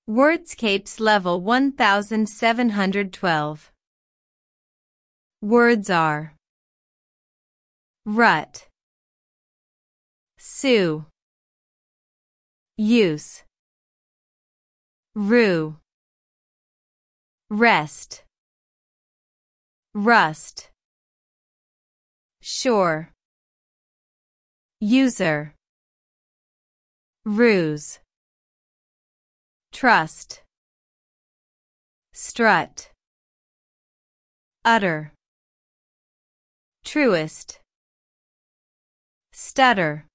Wordscapes Level 1712. Words are rut, sue, use, rue, rest, rust, shore, user, ruse, trust, strut, utter, truest, stutter,